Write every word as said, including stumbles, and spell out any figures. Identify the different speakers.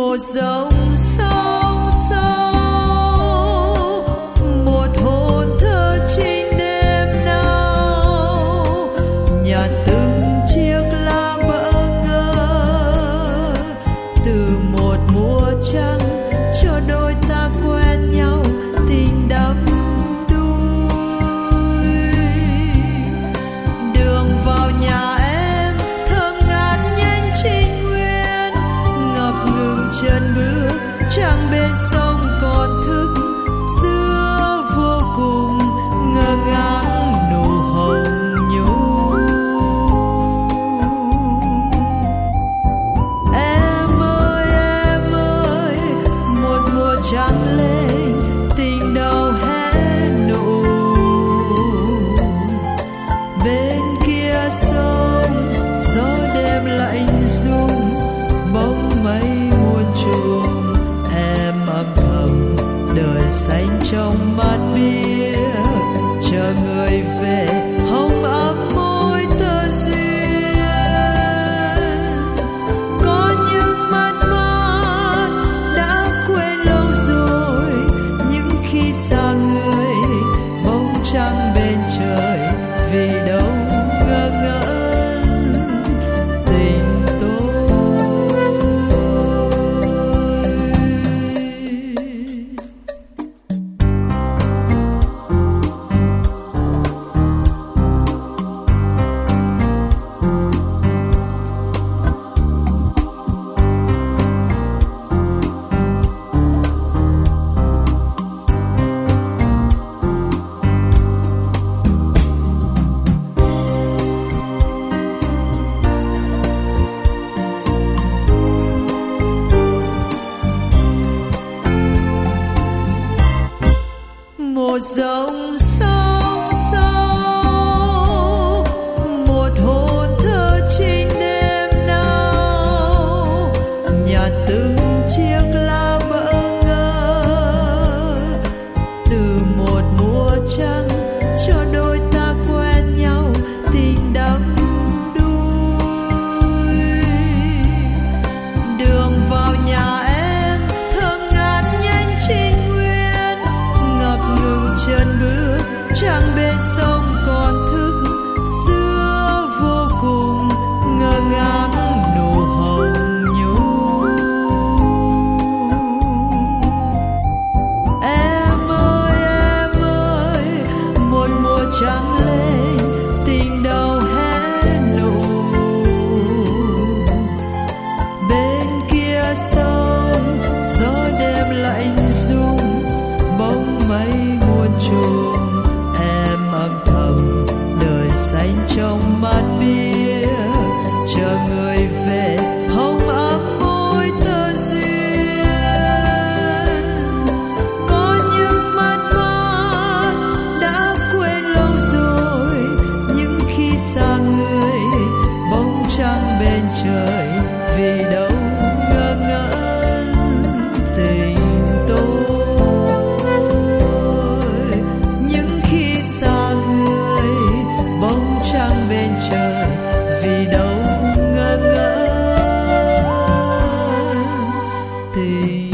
Speaker 1: một dòng sông sâu, một hồn thơ trinh đêm nào, nhạt từng chiếc lá vỡ ngơ, từ một mùa trăng cho đôi ta quen nhau tình đắm đuôi. Đường vào nhà em thơm ngát nhanh trinh nguyên, ngập ngừng chân bước chẳng bên sông còn thức, xưa vô cùng ngơ ngác nụ hồng nhung. Em ơi em ơi, một mùa trăng lên tình đầu hé nụ, bên kia sông gió đêm lạnh rung, bóng mây muôn trùng. Em âm thầm đời xanh trong mắt bia, chờ người về hồng ấm môi tơ duyên. Có những mất mát đã quên lâu rồi, những khi xa người bóng trăng bên trời, vì đâu ngơ ngẩn tình tôi. Một dòng sông sâu, một hồn thơ trinh đêm nào, nhạt từng chiếc lá vỡ ngơ, từ một mùa trăng cho đôi ta quen nhau tình đắm đuôi. Đường vào nhà em thơm ngát nhanh trinh nguyên, ngập ngừng chân bước chẳng bên sông còn thức, xưa vô cùng ngơ ngác nụ hồng nhung. Em ơi em ơi, một mùa trăng lên tình đầu hé nụ, bên kia sông gió đêm lạnh rung, bóng mây muôn trùng. Em âm thầm đời xanh trong mắt bia, chờ người về hồng ấm môi tơ duyên. Có những mất mát đã quên lâu rồi, những khi xa người bóng trăng bên trời, vì đâu ngơ ngẩn tình tôi. Những khi xa người bóng trăng bên trời, vì đâu ngơ ngẩn tình